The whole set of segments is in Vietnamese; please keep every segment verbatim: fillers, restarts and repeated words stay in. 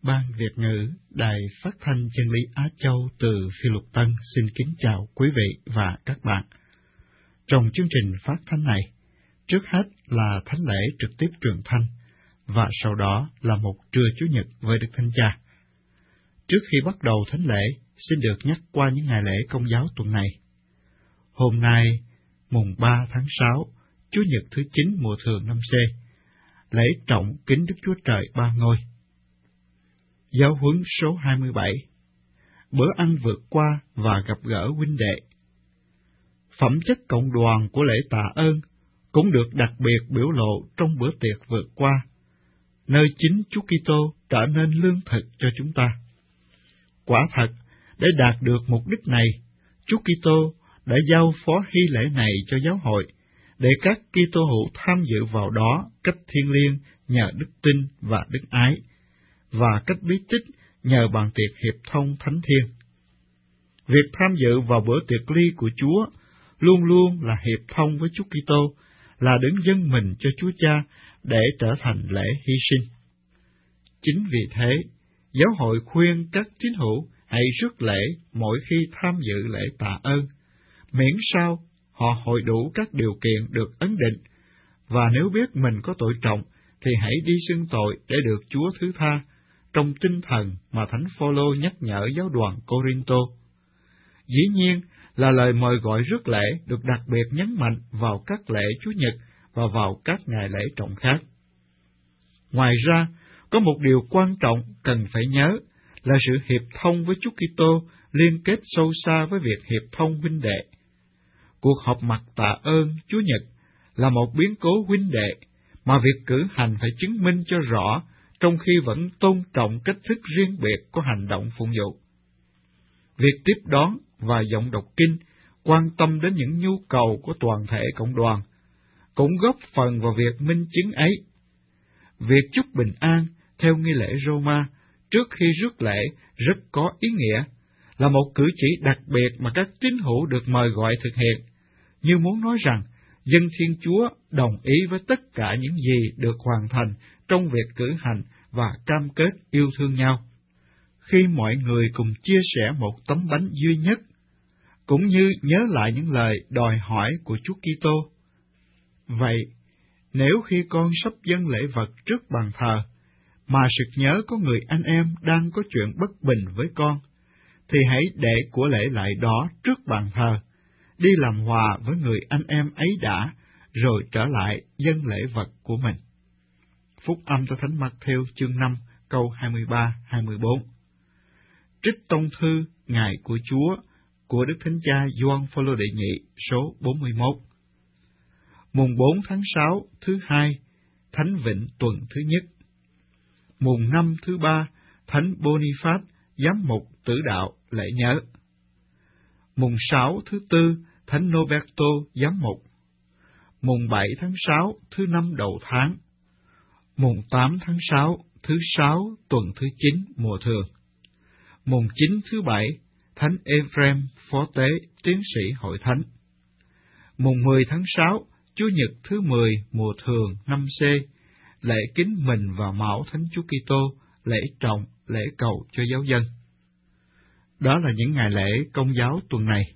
Ban Việt ngữ Đài Phát thanh Chân lý Á Châu từ Phi Luật Tân xin kính chào quý vị và các bạn. Trong chương trình phát thanh này, trước hết là thánh lễ trực tiếp truyền thanh, và sau đó là một trưa Chủ nhật với Đức Thánh Cha. Trước khi bắt đầu thánh lễ, xin được nhắc qua những ngày lễ Công giáo tuần này. Hôm nay, mùng ba tháng sáu, Chủ nhật thứ chín mùa thường năm C, lễ trọng kính Đức Chúa Trời Ba Ngôi. Giáo huấn số hai mươi bảy, bữa ăn vượt qua và gặp gỡ huynh đệ. Phẩm chất cộng đoàn của lễ tạ ơn cũng được đặc biệt biểu lộ trong bữa tiệc vượt qua, nơi chính Chúa Kitô trở nên lương thực cho chúng ta. Quả thật, để đạt được mục đích này, Chúa Kitô đã giao phó hy lễ này cho giáo hội, để các Kitô hữu tham dự vào đó cách thiêng liêng nhờ đức tin và đức ái, và cách bí tích nhờ bàn tiệc hiệp thông thánh thiêng. Việc tham dự vào bữa tiệc ly của Chúa luôn luôn là hiệp thông với Chúa Kitô, là đứng dâng mình cho Chúa Cha để trở thành lễ hy sinh. Chính vì thế, giáo hội khuyên các tín hữu hãy rước lễ mỗi khi tham dự lễ tạ ơn, miễn sao họ hội đủ các điều kiện được ấn định, và nếu biết mình có tội trọng thì hãy đi xưng tội để được Chúa thứ tha, trong tinh thần mà Thánh Phôlô nhắc nhở giáo đoàn Cô-rinh-tô. Dĩ nhiên là lời mời gọi rước lễ được đặc biệt nhấn mạnh vào các lễ Chủ nhật và vào các ngày lễ trọng khác. Ngoài ra, có một điều quan trọng cần phải nhớ là sự hiệp thông với Chúa Kitô liên kết sâu xa với việc hiệp thông huynh đệ. Cuộc họp mặt tạ ơn Chúa Nhật là một biến cố huynh đệ mà việc cử hành phải chứng minh cho rõ, trong khi vẫn tôn trọng cách thức riêng biệt của hành động phụng vụ. Việc tiếp đón và giọng đọc kinh quan tâm đến những nhu cầu của toàn thể cộng đoàn, cũng góp phần vào việc minh chứng ấy. Việc chúc bình an theo nghi lễ Roma trước khi rước lễ rất có ý nghĩa, là một cử chỉ đặc biệt mà các tín hữu được mời gọi thực hiện, như muốn nói rằng dân Thiên Chúa đồng ý với tất cả những gì được hoàn thành trong việc cử hành và cam kết yêu thương nhau. Khi mọi người cùng chia sẻ một tấm bánh duy nhất, cũng như nhớ lại những lời đòi hỏi của Chúa Kitô. Vậy, nếu khi con sắp dâng lễ vật trước bàn thờ, mà sực nhớ có người anh em đang có chuyện bất bình với con, thì hãy để của lễ lại đó trước bàn thờ, đi làm hòa với người anh em ấy đã, rồi trở lại dâng lễ vật của mình. Phúc âm cho Thánh Mắc-thêu chương năm, câu hai mươi ba hai mươi bốn. Trích tông thư Ngày của Chúa của Đức Thánh Cha Gioan Phôlô đệ nhị số bốn mươi mốt. Mùng bốn tháng sáu thứ hai, Thánh Vịnh tuần thứ nhất. Mùng năm thứ ba, Thánh Boniface giám mục tử đạo lễ nhớ. Mùng sáu thứ tư, Thánh Noberto giám mục. Mùng bảy tháng sáu thứ năm đầu tháng. Mùng tám tháng sáu thứ sáu tuần thứ chín mùa thường. Mùng chín thứ bảy, Thánh Ephrem phó tế tiến sĩ hội thánh. Mùng mười tháng sáu, Chủ nhật thứ mười mùa thường năm C, lễ kính mình và mão Thánh Chúa Kitô, lễ trọng, lễ cầu cho giáo dân. Đó là những ngày lễ Công giáo tuần này.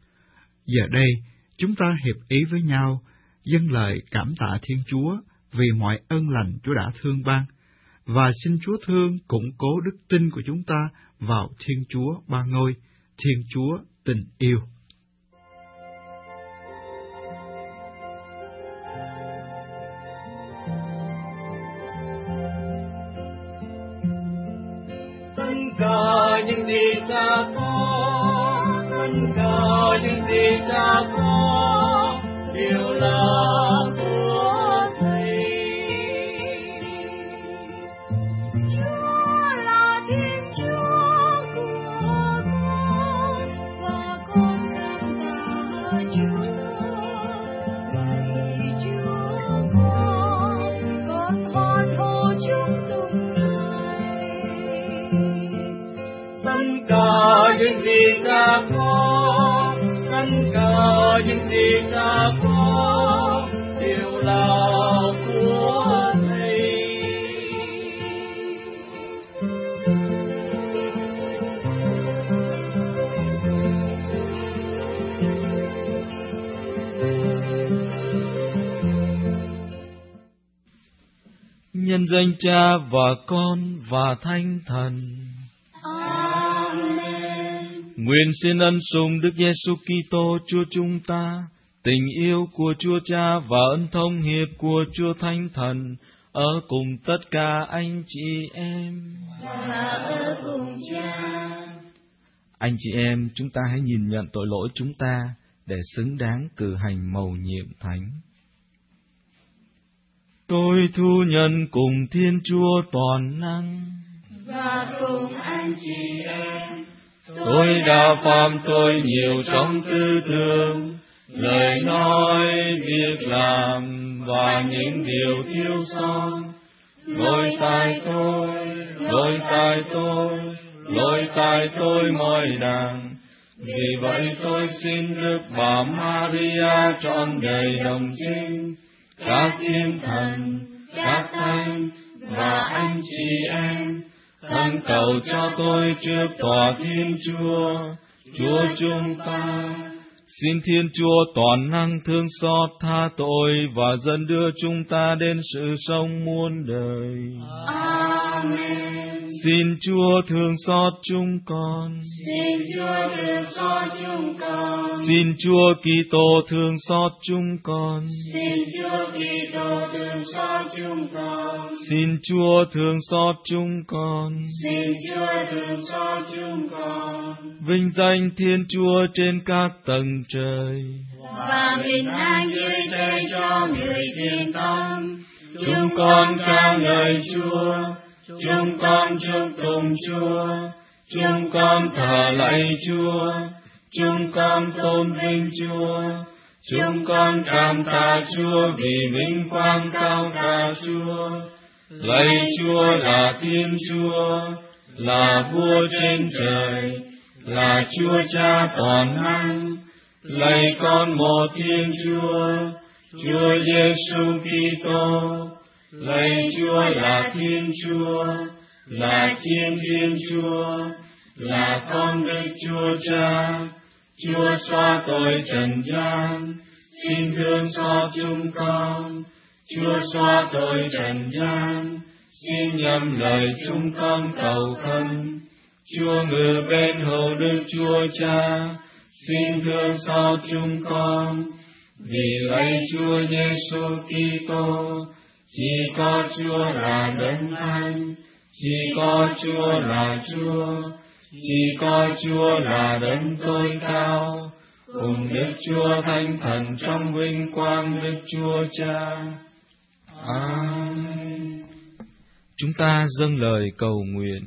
Giờ đây, chúng ta hiệp ý với nhau, dâng lời cảm tạ Thiên Chúa vì mọi ơn lành Chúa đã thương ban, và xin Chúa thương củng cố đức tin của chúng ta vào Thiên Chúa Ba Ngôi, Thiên Chúa tình yêu. Tất cả những gì Cha có, tất cả những gì Cha có, đều là của Thầy. Chúa là Thiên Chúa của con, và con cảm tạ Chúa. Lạy Chúa con, con hoan hô chúc tụng Ngài. Tất cả những gì Cha có, tất cả những gì Cha có, đều là của Thầy. nhân danh Cha và Con và Thánh Thần. Amen. Nguyện xin ân sủng Đức Giêsu Kitô Chúa chúng ta, tình yêu của Chúa Cha và ân thông hiệp của Chúa Thánh Thần ở cùng tất cả anh chị em. Và ở cùng Cha. Anh chị em, chúng ta hãy nhìn nhận tội lỗi chúng ta để xứng đáng cử hành mầu nhiệm thánh. Tôi thu nhận cùng Thiên Chúa toàn năng Và cùng anh chị em, Tôi đã phạm tội nhiều trong tư tưởng, lời nói, việc làm và những điều thiếu sót. Lỗi tại tôi, lỗi tại tôi, lỗi tại tôi mọi đàng. Vì vậy tôi xin Đức Bà Maria trọn đời đồng trinh, các thiên thần, các thánh và anh chị em, khẩn cầu cho tôi trước tòa Thiên Chúa, Chúa chúng ta. Xin Thiên Chúa toàn năng thương xót tha tội và dẫn đưa chúng ta đến sự sống muôn đời. Amen. Xin Chúa thương xót chúng con. Xin Chúa thương xót chúng con. Xin Chúa Kitô thương xót chúng con. Xin Chúa Kitô thương xót chúng con. Xin Chúa thương xót chúng con. Xin Chúa thương xót chúng con. Vinh danh Thiên Chúa trên các tầng trời, Và bình an dưới thế cho người thiện tâm. Chúng con ca ngợi Chúa, chúng con chúc tụng Chúa, chúng con thờ lạy Chúa, chúng con tôn vinh Chúa, chúng con cảm tạ Chúa vì vinh quang cao cả Chúa. Lạy Chúa là Thiên Chúa, là Vua trên trời, là Chúa Cha toàn năng. Lạy con một Thiên Chúa, Chúa Giêsu Kitô. Lạy Chúa là Thiên Chúa, là Thiên Thiên Chúa, là con Đức Chúa Cha. Chúa xóa tội trần gian, xin thương xót chúng con. Chúa xóa tội trần gian, xin nhậm lời chúng con cầu khẩn. Chúa ngự bên hữu Đức Chúa Cha, xin thương xót chúng con. Vì lạy Chúa Giêsu Kitô, chỉ có Chúa là Đấng Thánh, chỉ có Chúa là Chúa, chỉ có Chúa là Đấng tối cao, cùng Đức Chúa Thánh Thần trong vinh quang Đức Chúa Cha. Amen. chúng ta dâng lời cầu nguyện.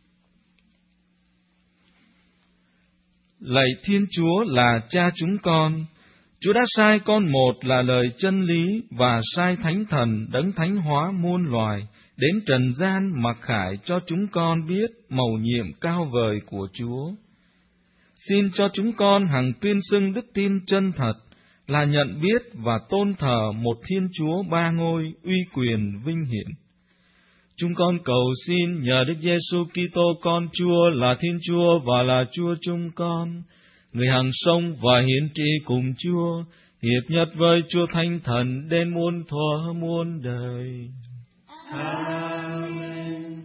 Lạy Thiên Chúa là Cha chúng con, Chúa đã sai con một là lời chân lý và sai Thánh Thần đấng thánh hóa muôn loài đến trần gian mặc khải cho chúng con biết mầu nhiệm cao vời của Chúa. Xin cho chúng con hằng tuyên xưng đức tin chân thật là nhận biết và tôn thờ một Thiên Chúa ba ngôi uy quyền vinh hiển. Chúng con cầu xin nhờ Đức Giêsu Kitô con Chúa là Thiên Chúa và là Chúa chúng con, người hằng sống và hiển trị cùng Chúa, hiệp nhất với Chúa Thánh Thần đến muôn thuở muôn đời. Amen.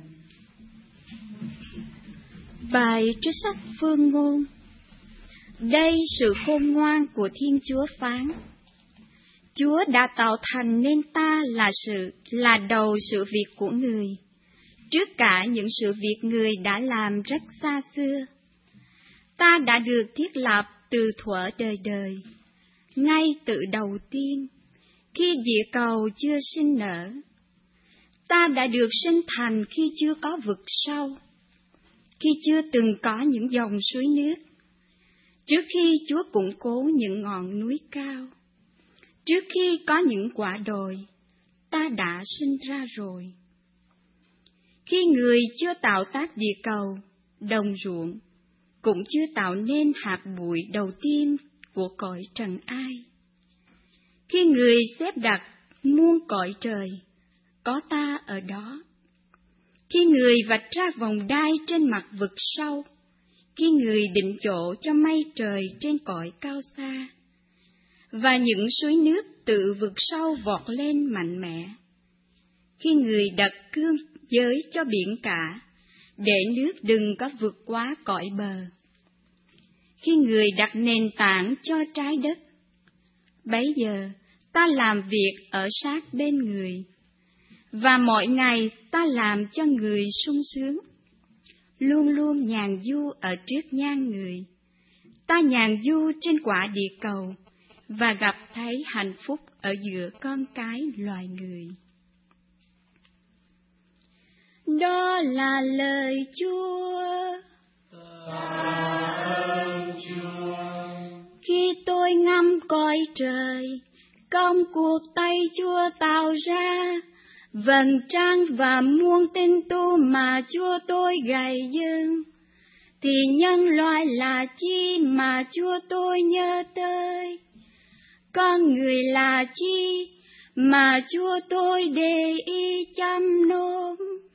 Bài trích sách Phương Ngôn. Đây sự khôn ngoan của Thiên Chúa phán: Chúa đã tạo thành nên ta là sự là đầu sự việc của người, trước cả những sự việc người đã làm rất xa xưa. Ta đã được thiết lập từ thuở đời đời, ngay từ đầu tiên, khi địa cầu chưa sinh nở. Ta đã được sinh thành khi chưa có vực sâu, khi chưa từng có những dòng suối nước, trước khi Chúa củng cố những ngọn núi cao, trước khi có những quả đồi, ta đã sinh ra rồi. Khi người chưa tạo tác địa cầu, đồng ruộng, cũng chưa tạo nên hạt bụi đầu tiên của cõi trần ai. Khi người xếp đặt muôn cõi trời, có ta ở đó. Khi người vạch ra vòng đai trên mặt vực sâu, khi người định chỗ cho mây trời trên cõi cao xa, và những suối nước tự vực sâu vọt lên mạnh mẽ. khi Người đặt cương giới cho biển cả, để nước đừng có vượt quá cõi bờ. Khi Người đặt nền tảng cho trái đất, bấy giờ ta làm việc ở sát bên Người, và mỗi ngày ta làm cho Người sung sướng, luôn luôn nhàn du ở trước nhan Người. Ta nhàn du trên quả địa cầu, và gặp thấy hạnh phúc ở giữa con cái loài người. Đó là lời Chúa. Tạ ơn Chúa. Khi tôi ngắm cõi trời, công cuộc tay Chúa tạo ra, vầng trăng và muôn tinh tu mà Chúa tôi gầy dựng, thì nhân loại là chi mà Chúa tôi nhớ tới? Con người là chi mà Chúa tôi để ý chăm nom?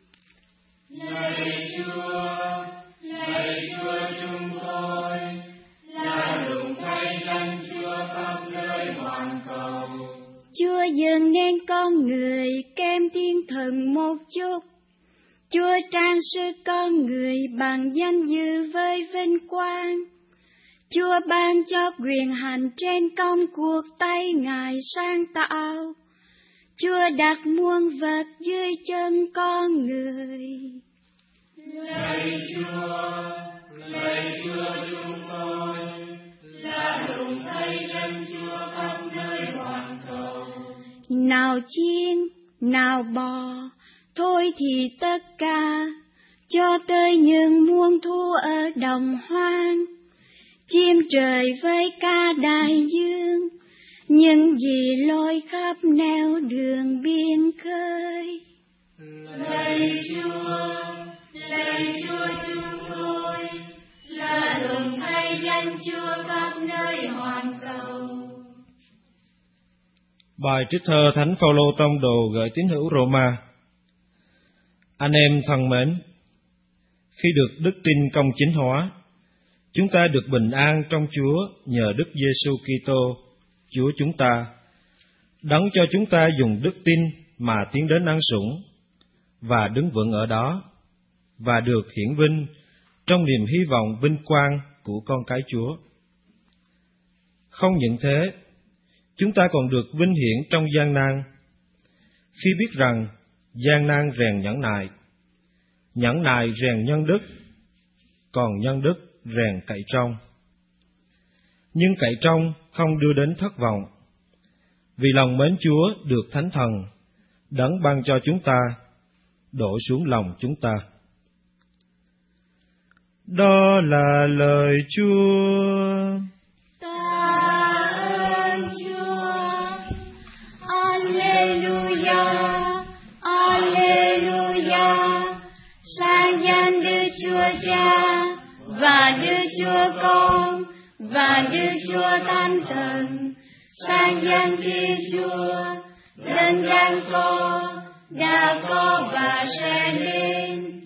Lạy Chúa, lạy Chúa chúng tôi, là đụng thay danh Chúa khắp nơi hoàn cầu. Chúa dựng nên con người kém thiên thần một chút. Chúa trang sức con người bằng danh dự với vinh quang. Chúa ban cho quyền hành trên công cuộc tay Ngài sáng tạo. Chúa đặt muôn vật dưới chân con người. Lạy Chúa, lạy Chúa chúng tôi, là đụng thay danh Chúa khắp nơi hoàn cầu. Nào chiên, nào bò, thôi thì tất cả, cho tới những muôn thu ở đồng hoang. Chim trời với ca đại dương, những gì lôi khắp nẻo đường biên khơi. Lạy Chúa, lạy Chúa chúng tôi, là đụng thay danh Chúa khắp nơi hoàn cầu. Bài trích thơ Thánh Phaolô tông đồ gửi tín hữu Roma. Anh em thân mến, khi được đức tin công chính hóa, chúng ta được bình an trong Chúa nhờ Đức Giêsu Kitô, Chúa chúng ta, đấng cho chúng ta dùng đức tin mà tiến đến ân sủng và đứng vững ở đó, và được hiển vinh trong niềm hy vọng vinh quang của con cái Chúa. Không những thế, chúng ta còn được vinh hiển trong gian nan, khi biết rằng gian nan rèn nhẫn nại, nhẫn nại rèn nhân đức, còn nhân đức rèn cậy trong. Nhưng cậy trong không đưa đến thất vọng, vì lòng mến Chúa được Thánh Thần đấng ban cho chúng ta đổ xuống lòng chúng ta. Đó là lời Chúa. Tạ ơn Chúa. Alleluia, Alleluia. Sang danh Đức Chúa Cha và Đức Chúa Con và Đức Chúa Thánh Thần. Sang danh Thiên Chúa, đấng đang có, đã có và sẽ đến.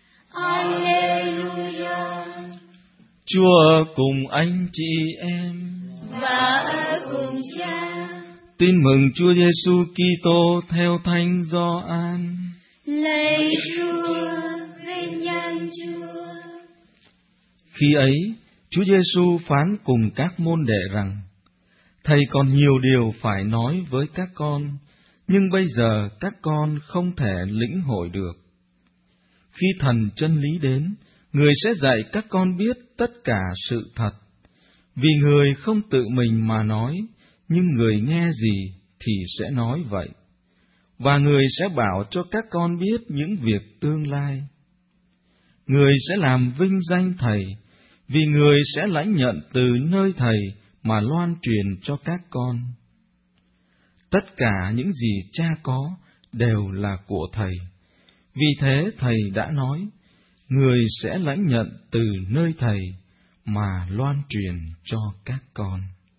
Alleluia. Chúa cùng anh chị em Và ở cùng Cha. Tin mừng Chúa Giêsu Kitô theo Thánh Gioan. Lạy Chúa, vinh danh Chúa. Khi ấy, Chúa Giêsu phán cùng các môn đệ rằng: Thầy còn nhiều điều phải nói với các con, nhưng bây giờ các con không thể lĩnh hội được. Khi Thần chân lý đến, Người sẽ dạy các con biết tất cả sự thật, vì Người không tự mình mà nói, nhưng Người nghe gì thì sẽ nói vậy, và Người sẽ bảo cho các con biết những việc tương lai. Người sẽ làm vinh danh Thầy, vì Người sẽ lãnh nhận từ nơi Thầy mà loan truyền cho các con. Tất cả những gì Cha có đều là của Thầy, vì thế Thầy đã nói, Người sẽ lãnh nhận từ nơi Thầy mà loan truyền cho các con.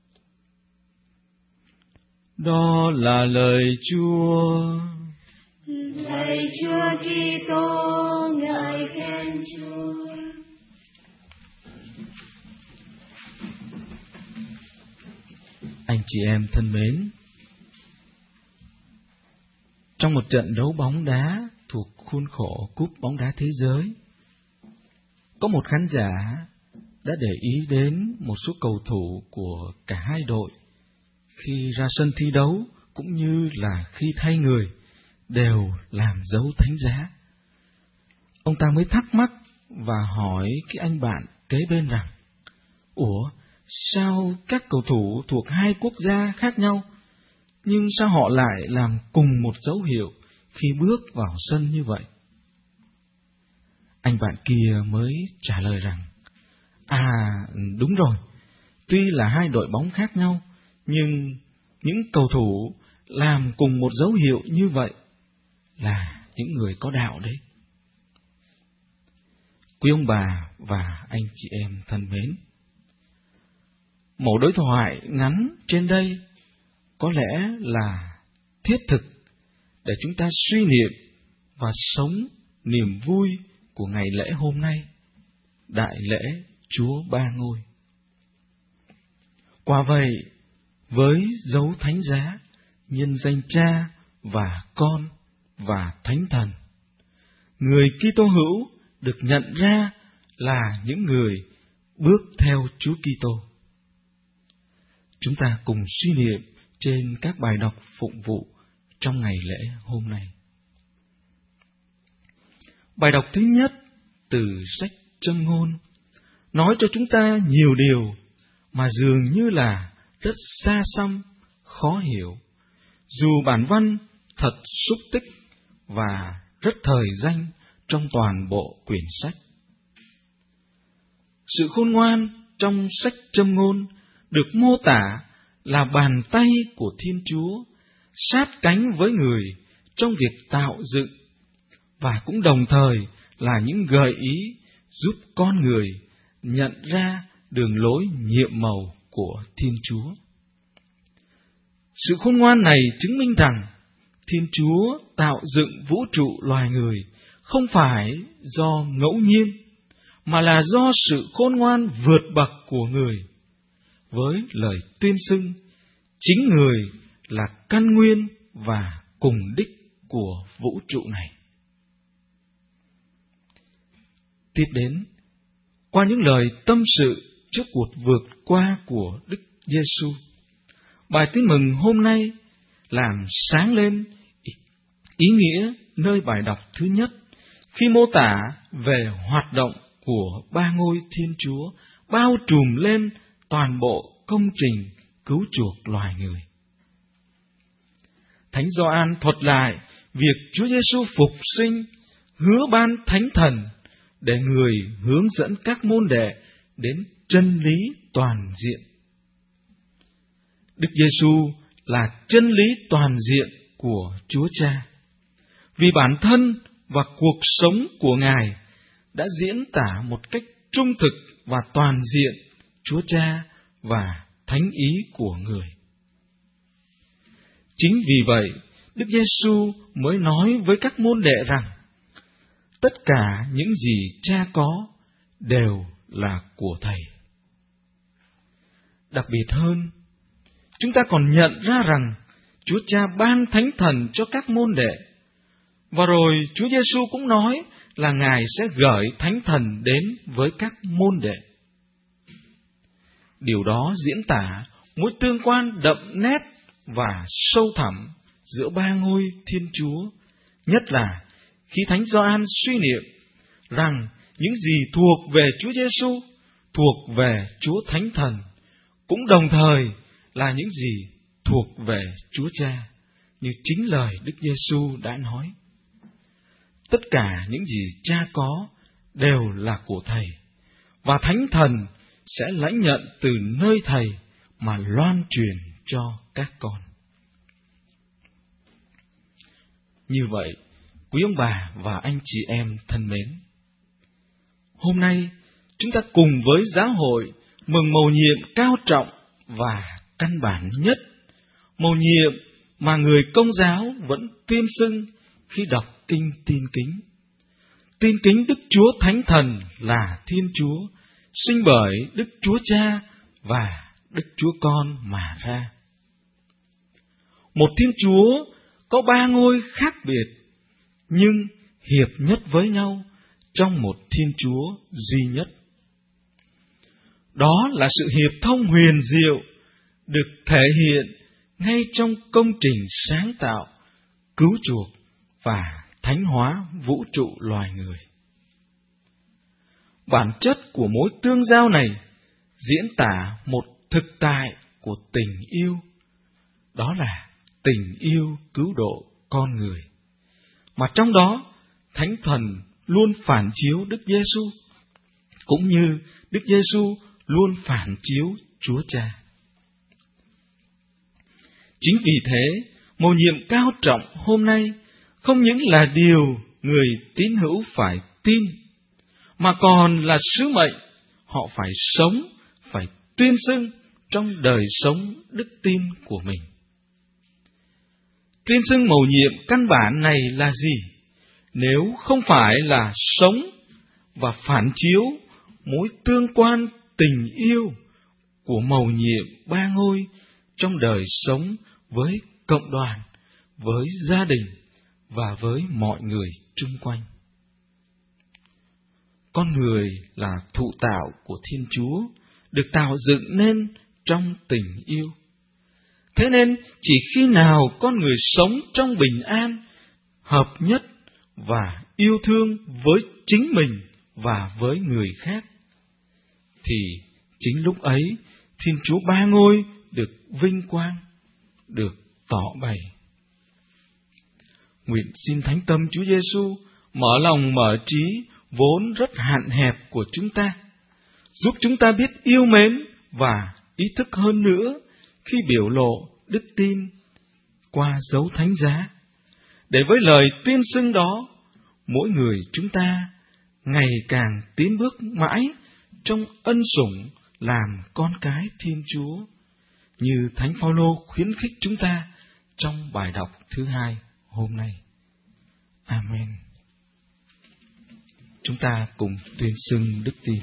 Đó là lời Chúa. Lạy Chúa Kitô, ngợi khen Chúa. Anh chị em thân mến, trong Trong một trận đấu bóng đá thuộc khuôn khổ cúp bóng đá thế giới, có một khán giả đã để ý đến một số cầu thủ của cả hai đội khi ra sân thi đấu cũng như là khi thay người đều làm dấu thánh giá. Ông ta mới thắc mắc và hỏi cái anh bạn kế bên rằng: Ủa, sao các cầu thủ thuộc hai quốc gia khác nhau, nhưng sao họ lại làm cùng một dấu hiệu khi bước vào sân như vậy? Anh bạn kia mới trả lời rằng: À, đúng rồi, tuy là hai đội bóng khác nhau, nhưng những cầu thủ làm cùng một dấu hiệu như vậy là những người có đạo đấy. Quý ông bà và anh chị em thân mến, mẫu đối thoại ngắn trên đây có lẽ là thiết thực để chúng ta suy niệm và sống niềm vui của ngày lễ hôm nay, đại lễ Chúa Ba Ngôi. Quả vậy, với dấu thánh giá nhân danh Cha và Con và Thánh Thần, người Kitô hữu được nhận ra là những người bước theo Chúa Kitô. Chúng ta cùng suy niệm trên các bài đọc phụng vụ trong ngày lễ hôm nay. Bài đọc thứ nhất từ sách Châm Ngôn nói cho chúng ta nhiều điều mà dường như là rất xa xăm, khó hiểu, dù bản văn thật xúc tích và rất thời danh trong toàn bộ quyển sách. Sự khôn ngoan trong sách Châm Ngôn được mô tả là bàn tay của Thiên Chúa sát cánh với người trong việc tạo dựng, và cũng đồng thời là những gợi ý giúp con người nhận ra đường lối nhiệm màu của Thiên Chúa. Sự khôn ngoan này chứng minh rằng Thiên Chúa tạo dựng vũ trụ loài người không phải do ngẫu nhiên, mà là do sự khôn ngoan vượt bậc của người, với lời tuyên xưng chính người là căn nguyên và cùng đích của vũ trụ này. Tiếp đến, qua những lời tâm sự trước cuộc vượt qua của Đức Giêsu, bài tin mừng hôm nay làm sáng lên ý nghĩa nơi bài đọc thứ nhất khi mô tả về hoạt động của ba ngôi Thiên Chúa bao trùm lên toàn bộ công trình cứu chuộc loài người. Thánh Gioan thuật lại việc Chúa Giêsu phục sinh, hứa ban Thánh Thần để người hướng dẫn các môn đệ đến chân lý toàn diện. Đức Giêsu là chân lý toàn diện của Chúa Cha, vì bản thân và cuộc sống của Ngài đã diễn tả một cách trung thực và toàn diện Chúa Cha và thánh ý của người. Chính vì vậy, Đức Giêsu mới nói với các môn đệ rằng tất cả những gì Cha có đều là của Thầy. Đặc biệt hơn, chúng ta còn nhận ra rằng Chúa Cha ban Thánh Thần cho các môn đệ, và rồi Chúa Giêsu cũng nói là Ngài sẽ gửi Thánh Thần đến với các môn đệ. Điều đó diễn tả mối tương quan đậm nét và sâu thẳm giữa ba ngôi Thiên Chúa, nhất là khi Thánh Gioan suy niệm rằng những gì thuộc về Chúa Giêsu, thuộc về Chúa Thánh Thần, cũng đồng thời là những gì thuộc về Chúa Cha, như chính lời Đức Giêsu đã nói. Tất cả những gì Cha có đều là của Thầy, và Thánh Thần sẽ lãnh nhận từ nơi Thầy mà loan truyền cho các con. Như vậy, quý ông bà và anh chị em thân mến, hôm nay chúng ta cùng với giáo hội mừng mầu nhiệm cao trọng và căn bản nhất, mầu nhiệm mà người Công giáo vẫn tuyên xưng khi đọc kinh tin kính. Tin kính Đức Chúa Thánh Thần là Thiên Chúa, sinh bởi Đức Chúa Cha và Đức Chúa Con mà ra. Một Thiên Chúa có ba ngôi khác biệt, nhưng hiệp nhất với nhau trong một Thiên Chúa duy nhất. Đó là sự hiệp thông huyền diệu được thể hiện ngay trong công trình sáng tạo, cứu chuộc và thánh hóa vũ trụ loài người. Bản chất của mối tương giao này diễn tả một thực tại của tình yêu, đó là tình yêu cứu độ con người, mà trong đó Thánh Thần luôn phản chiếu Đức Giêsu, cũng như Đức Giêsu luôn phản chiếu Chúa Cha. Chính vì thế, mầu nhiệm cao trọng hôm nay không những là điều người tín hữu phải tin, mà còn là sứ mệnh họ phải sống, phải tuyên xưng trong đời sống đức tin của mình. Tuyên xưng mầu nhiệm căn bản này là gì? Nếu không phải là sống và phản chiếu mối tương quan tình yêu của mầu nhiệm ba ngôi trong đời sống với cộng đoàn, với gia đình và với mọi người chung quanh. Con người là thụ tạo của Thiên Chúa, được tạo dựng nên trong tình yêu. Thế nên chỉ khi nào con người sống trong bình an, hợp nhất và yêu thương với chính mình và với người khác, thì chính lúc ấy Thiên Chúa ba ngôi được vinh quang, được tỏ bày. Nguyện xin Thánh Tâm Chúa Giêsu mở lòng mở trí vốn rất hạn hẹp của chúng ta, giúp chúng ta biết yêu mến và ý thức hơn nữa khi biểu lộ đức tin qua dấu thánh giá, để với lời tuyên xưng đó, mỗi người chúng ta ngày càng tiến bước mãi trong ân sủng làm con cái Thiên Chúa, như Thánh Phaolô khuyến khích chúng ta trong bài đọc thứ hai hôm nay. Amen. Chúng ta cùng tuyên xưng đức tin.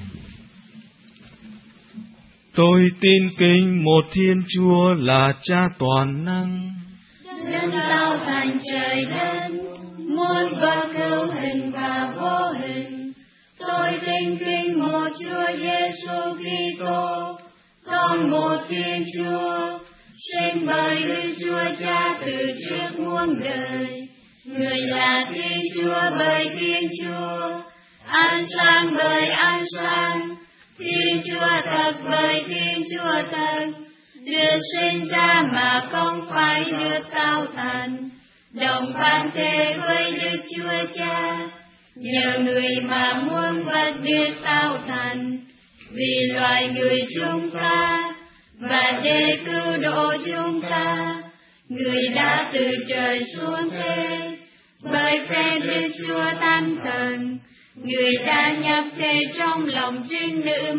Tôi tin kính một Thiên Chúa là Cha toàn năng, Đấng tạo thành trời đất, muôn vật hữu hình và vô hình. Tôi tin kính một Chúa Giêsu Kitô, con một Thiên Chúa, sinh bởi Đức Chúa Cha từ trước muôn đời. Người là Thiên Chúa bởi Thiên Chúa, ăn sang bởi ăn sang, Thiên Chúa thật bởi Thiên Chúa thật, được sinh ra mà không phải được tạo thành, đồng bản thể với Đức Chúa Cha. Nhờ người mà muôn vật được tạo thành, vì loài người chúng ta và để cứu độ chúng ta, người đã từ trời xuống thế. Bởi phép Đức Chúa Thánh Thần, người đã nhập thể trong lòng trinh nữ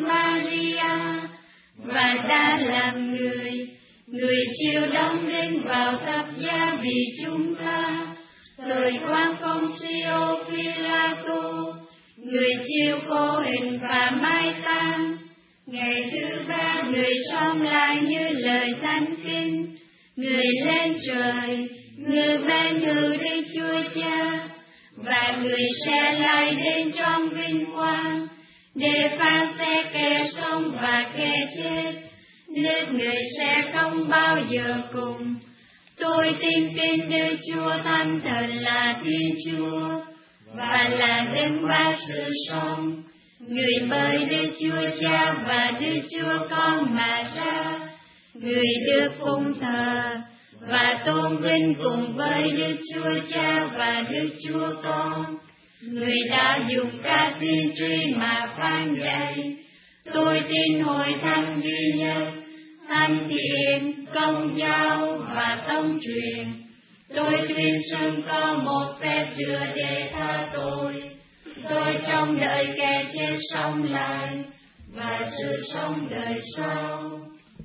Maria và đã làm người. Người chịu đóng đinh vào thập giá vì chúng ta. Thời quan Phong Siêu Phi-la-tô, người chịu khổ hình và mai táng. Ngày thứ ba người sống lại như lời Thánh Kinh, người lên trời, người bên hữu Đức Chúa Cha, và người sẽ lại đến trong vinh quang để phán xét kẻ sống và kẻ chết. Nước người sẽ không bao giờ cùng. Tôi tin kính Đức Chúa Thánh Thần là Thiên Chúa và là đấng ban sự sống, người bởi Đức Chúa Cha và Đức Chúa Con mà ra, người được phụng thờ và tôn vinh cùng với Đức Chúa Cha và Đức Chúa Con. Người đã dùng các tiên tri mà phán dạy. Tôi tin hội thánh duy nhất, thánh thiện, công giáo và tông truyền. Tôi tuyên xưng có một phép rửa để tha tội. Tôi trông đợi kẻ chết sống lại và sự sống đời sau.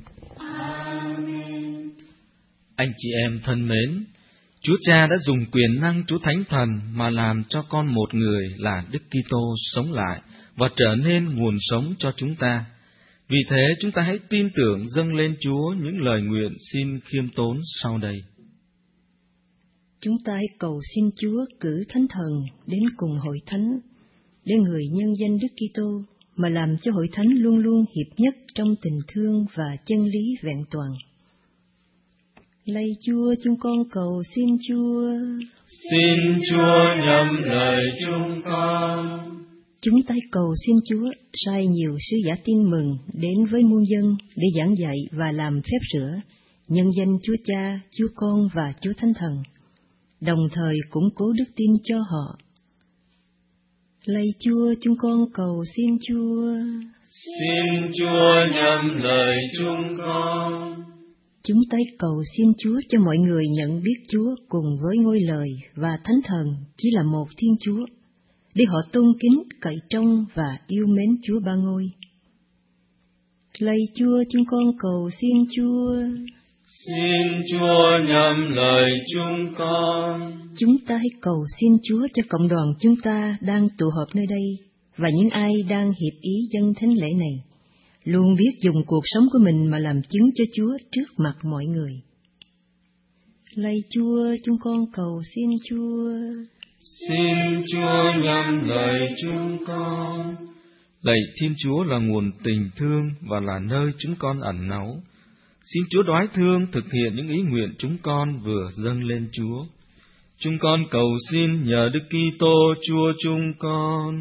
Amen. Anh chị em thân mến, Chúa Cha đã dùng quyền năng Chúa Thánh Thần mà làm cho con một người là Đức Kitô sống lại và trở nên nguồn sống cho chúng ta. Vì thế chúng ta hãy tin tưởng dâng lên Chúa những lời nguyện xin khiêm tốn sau đây. Chúng ta hãy cầu xin Chúa cử Thánh Thần đến cùng hội thánh, để người nhân danh Đức Kitô mà làm cho hội thánh luôn luôn hiệp nhất trong tình thương và chân lý vẹn toàn. Lạy Chúa, chúng con cầu xin Chúa. Xin Chúa nhậm lời chúng con. Chúng ta cầu xin Chúa sai nhiều sứ giả tin mừng đến với muôn dân để giảng dạy và làm phép rửa, nhân danh Chúa Cha, Chúa Con và Chúa Thánh Thần, đồng thời củng cố đức tin cho họ. Lạy Chúa, chúng con cầu xin Chúa. Xin Chúa nhậm lời chúng con. Chúng ta cầu xin Chúa cho mọi người nhận biết Chúa cùng với ngôi lời và Thánh Thần chỉ là một Thiên Chúa, để họ tôn kính, cậy trông và yêu mến Chúa Ba Ngôi. Lạy Chúa, chúng con cầu xin Chúa. Xin Chúa nhậm lời chúng con. Chúng ta hãy cầu xin Chúa cho cộng đoàn chúng ta đang tụ họp nơi đây và những ai đang hiệp ý dâng thánh lễ này, luôn biết dùng cuộc sống của mình mà làm chứng cho Chúa trước mặt mọi người. Lạy Chúa, chúng con cầu xin Chúa. Xin Chúa nhậm lời chúng con. Lạy Thiên Chúa là nguồn tình thương và là nơi chúng con ẩn náu. Xin Chúa đoái thương thực hiện những ý nguyện chúng con vừa dâng lên Chúa. Chúng con cầu xin nhờ Đức Kitô Chúa chúng con.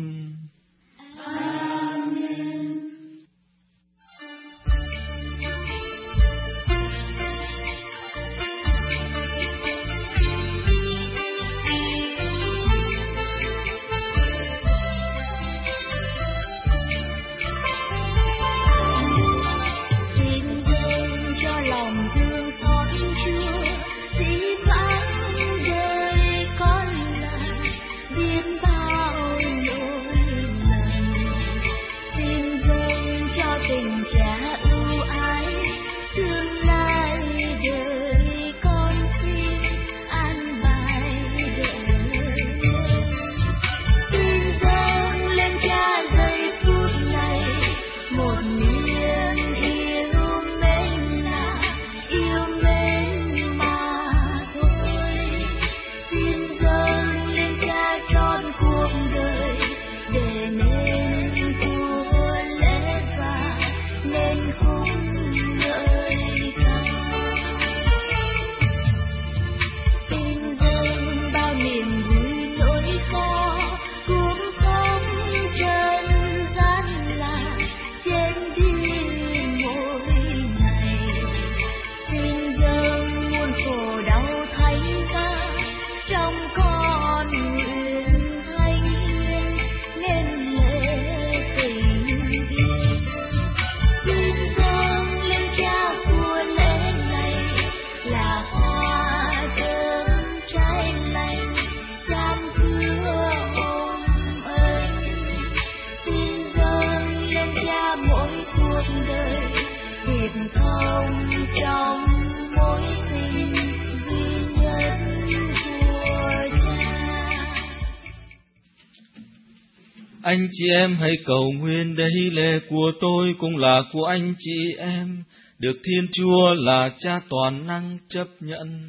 Anh chị em hãy cầu nguyện để hy lễ của tôi cũng là của anh chị em, được Thiên Chúa là Cha toàn năng chấp nhận.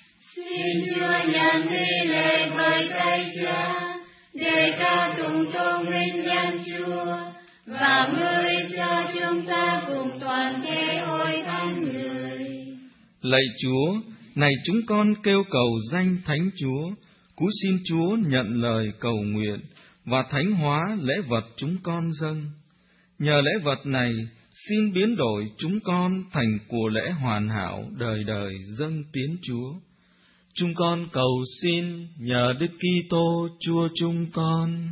Xin Chúa nhận hy lễ với tay Cha, để ca tụng tôn vinh danh Chúa, và ngươi cho chúng ta cùng toàn thể hội thánh người. Lạy Chúa, này chúng con kêu cầu danh Thánh Chúa, cúi xin Chúa nhận lời cầu nguyện và thánh hóa lễ vật chúng con dâng. Nhờ lễ vật này, xin biến đổi chúng con thành của lễ hoàn hảo đời đời dâng tiến Chúa. Chúng con cầu xin nhờ Đức Kitô Chúa chúng con.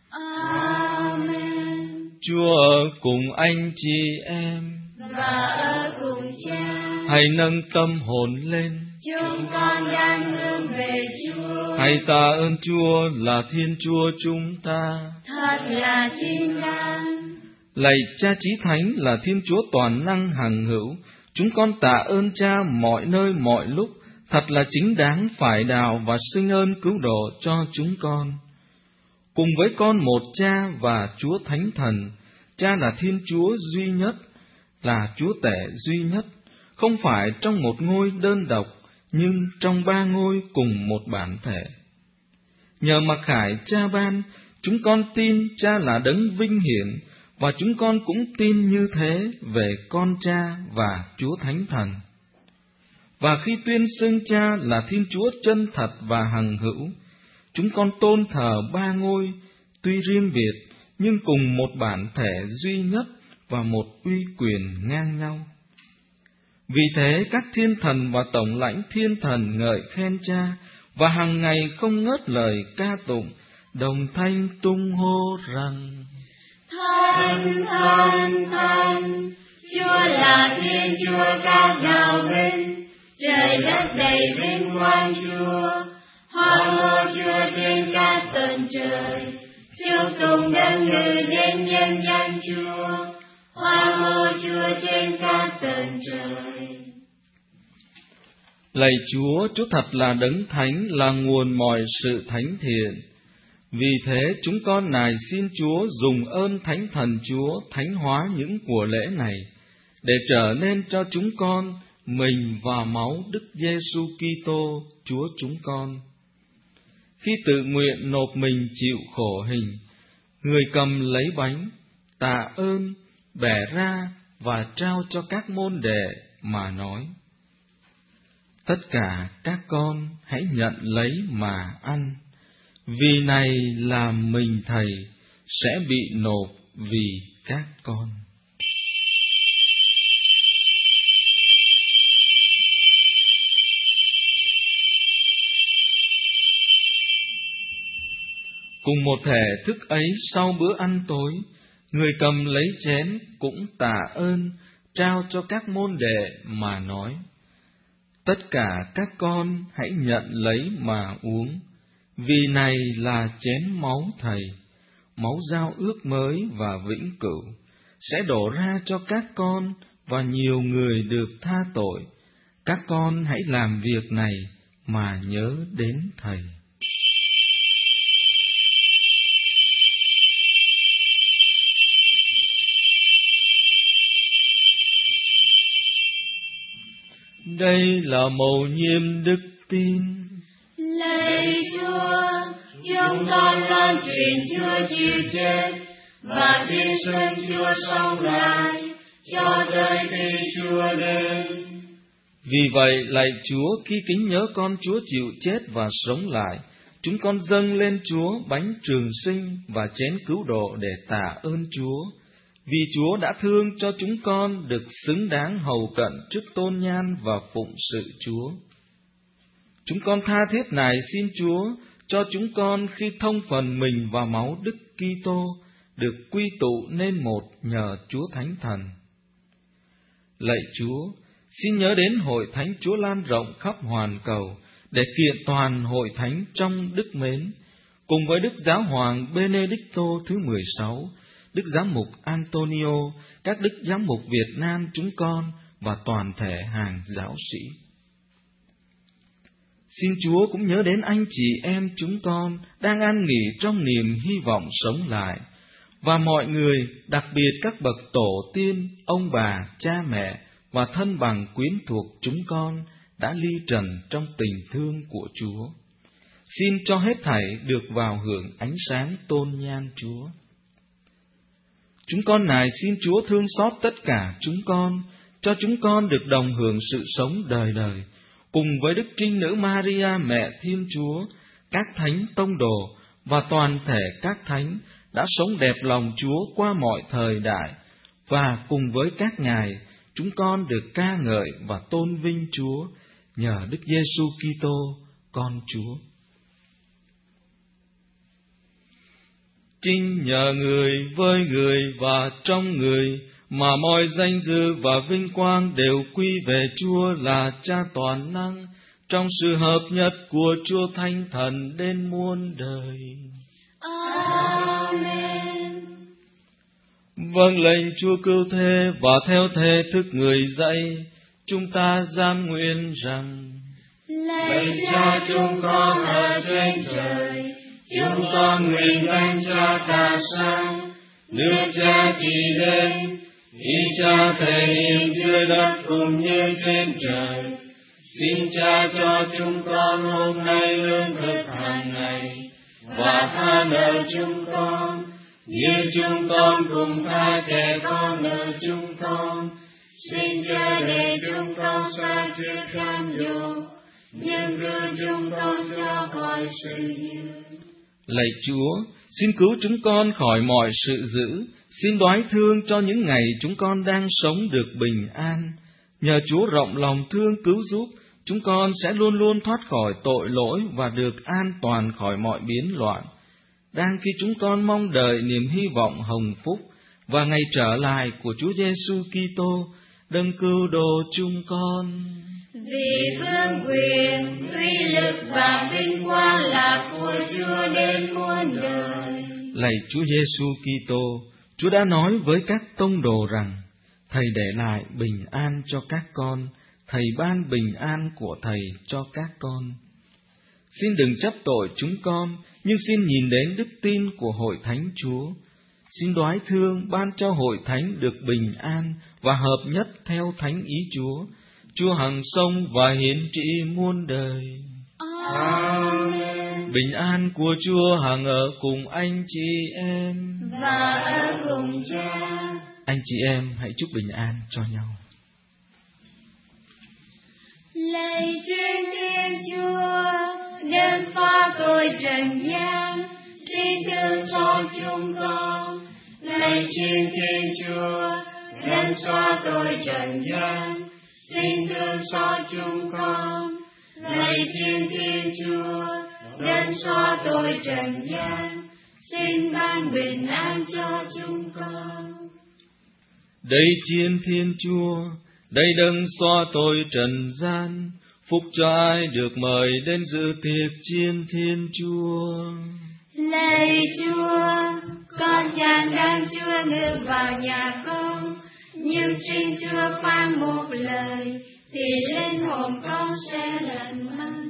Amen. Chúa ở cùng anh chị em và ở cùng Cha. Hãy nâng tâm hồn lên. Chúng con đang hướng về Chúa. Hãy tạ ơn Chúa là Thiên Chúa chúng ta. Thật là chính đáng. Lạy Cha Chí Thánh là Thiên Chúa toàn năng hằng hữu, chúng con tạ ơn Cha mọi nơi mọi lúc, thật là chính đáng phải đạo và xưng ơn cứu độ cho chúng con. Cùng với con một Cha và Chúa Thánh Thần, Cha là Thiên Chúa duy nhất, là Chúa tể duy nhất, không phải trong một ngôi đơn độc, nhưng trong ba ngôi cùng một bản thể. Nhờ mặc khải Cha ban, chúng con tin Cha là đấng vinh hiển, và chúng con cũng tin như thế về con Cha và Chúa Thánh Thần. Và khi tuyên xưng Cha là Thiên Chúa chân thật và hằng hữu, chúng con tôn thờ ba ngôi, tuy riêng biệt, nhưng cùng một bản thể duy nhất và một uy quyền ngang nhau. Vì thế các thiên thần và tổng lãnh thiên thần ngợi khen Cha, và hàng ngày không ngớt lời ca tụng, đồng thanh tung hô rằng: Thánh, Thánh, Thánh, Chúa là Thiên Chúa các đạo binh, trời đất đầy vinh quang Chúa. Hoan hô Chúa trên các tầng trời, chúc tụng đấng ngự đến nhân danh Chúa. Hoan hô Chúa trên các tầng trời. Lạy Chúa, Chúa thật là đấng thánh, là nguồn mọi sự thánh thiện. Vì thế chúng con nài xin Chúa dùng ơn Thánh Thần Chúa thánh hóa những của lễ này, để trở nên cho chúng con mình và máu Đức Giêsu Kitô Chúa chúng con. Khi tự nguyện nộp mình chịu khổ hình, người cầm lấy bánh, tạ ơn, bẻ ra và trao cho các môn đệ mà nói: Tất cả các con hãy nhận lấy mà ăn, vì này là mình Thầy sẽ bị nộp vì các con. Cùng một thể thức ấy, sau bữa ăn tối, người cầm lấy chén cũng tạ ơn, trao cho các môn đệ mà nói: Tất cả các con hãy nhận lấy mà uống, vì này là chén máu Thầy, máu giao ước mới và vĩnh cửu, sẽ đổ ra cho các con và nhiều người được tha tội. Các con hãy làm việc này mà nhớ đến Thầy. Đây là mầu nhiệm đức tin. Lạy Chúa, chúng con loan truyền Chúa chịu chết và tin xưng Chúa sống lại cho tới khi Chúa đến. Vì vậy, lạy Chúa, khi kính nhớ con Chúa chịu chết và sống lại, chúng con dâng lên Chúa bánh trường sinh và chén cứu độ để tạ ơn Chúa, vì Chúa đã thương cho chúng con được xứng đáng hầu cận trước tôn nhan và phụng sự Chúa. Chúng con tha thiết nài xin Chúa cho chúng con khi thông phần mình vào máu Đức Kitô được quy tụ nên một nhờ Chúa Thánh Thần. Lạy Chúa, xin nhớ đến hội thánh Chúa lan rộng khắp hoàn cầu để kiện toàn hội thánh trong đức mến, cùng với Đức Giáo hoàng Benedicto thứ mười sáu, Đức Giám mục Antonio, các Đức Giám mục Việt Nam chúng con và toàn thể hàng giáo sĩ. Xin Chúa cũng nhớ đến anh chị em chúng con đang an nghỉ trong niềm hy vọng sống lại, và mọi người, đặc biệt các bậc tổ tiên, ông bà, cha mẹ và thân bằng quyến thuộc chúng con đã ly trần trong tình thương của Chúa. Xin cho hết thảy được vào hưởng ánh sáng tôn nhan Chúa. Chúng con nài xin Chúa thương xót tất cả chúng con, cho chúng con được đồng hưởng sự sống đời đời, cùng với Đức Trinh Nữ Maria Mẹ Thiên Chúa, các thánh tông đồ và toàn thể các thánh đã sống đẹp lòng Chúa qua mọi thời đại, và cùng với các ngài, chúng con được ca ngợi và tôn vinh Chúa nhờ Đức Giêsu Kitô, con Chúa. Chính nhờ người, với người và trong người mà mọi danh dự và vinh quang đều quy về Chúa là Cha toàn năng, trong sự hợp nhất của Chúa Thánh Thần đến muôn đời. Amen. Vâng lệnh Chúa cứu thế và theo thế thức người dạy, chúng ta giam nguyện rằng: Lạy Cha chúng con ở trên trời, chúng con nguyện danh Cha ca sáng, nước Cha chỉ đến, ý Cha thể hiện dưới đất cũng như trên trời. Xin Cha cho chúng con hôm nay lương thực hàng ngày, và tha nợ chúng con, như chúng con cùng tha kẻ có nợ chúng con. Xin chớ để chúng con sa trước cam dỗ, nhưng đưa chúng con ra khỏi sự dữ. Lạy Chúa, xin cứu chúng con khỏi mọi sự dữ. Xin đoái thương cho những ngày chúng con đang sống được bình an. Nhờ Chúa rộng lòng thương cứu giúp, chúng con sẽ luôn luôn thoát khỏi tội lỗi và được an toàn khỏi mọi biến loạn. Đang khi chúng con mong đợi niềm hy vọng hồng phúc và ngày trở lại của Chúa Giêsu Kitô, đấng cứu độ chúng con. Vì vương quyền, uy lực và vinh quang là của Chúa đến muôn đời. Lạy Chúa Giêsu Kitô, Chúa đã nói với các tông đồ rằng Thầy để lại bình an cho các con, Thầy ban bình an của Thầy cho các con. Xin đừng trách tội chúng con, nhưng xin nhìn đến đức tin của Hội Thánh Chúa. Xin đoái thương ban cho Hội Thánh được bình an và hợp nhất theo thánh ý Chúa. Chúa hằng sống và hiển trị muôn đời. Amen. Bình an của Chúa hằng ở cùng anh chị em và ở cùng Cha. Anh chị em hãy chúc bình an cho nhau. Lạy Thiên Thiên Chúa, đấng xóa tội trần gian, xin thương cho chúng con. Lạy Thiên Thiên Chúa, đấng xóa tội trần gian, xin thương cho chúng con. Lạy Thiên Thiên Chúa, đấng xóa tội trần gian, xin ban bình an cho chúng con. Đây Thiên Thiên Chúa, đây đấng xóa tội trần gian, phúc cho ai được mời đến dự tiệc Chiên Thiên Chúa. Lạy Chúa, con chàng đang chưa ngự vào nhà con, nhưng xin Chúa phán một lời, thì linh hồn con sẽ lành mạnh.